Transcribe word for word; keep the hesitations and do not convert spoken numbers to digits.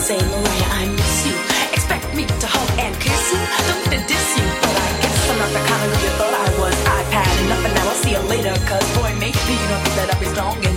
say, Mariah, I miss you. Expect me to hug and kiss you. Don't mean to diss you, but I guess I'm not the kind of girl you thought I was. I've had enough and now I'll see you later. Cause boy, maybe you don't think that I'll be strong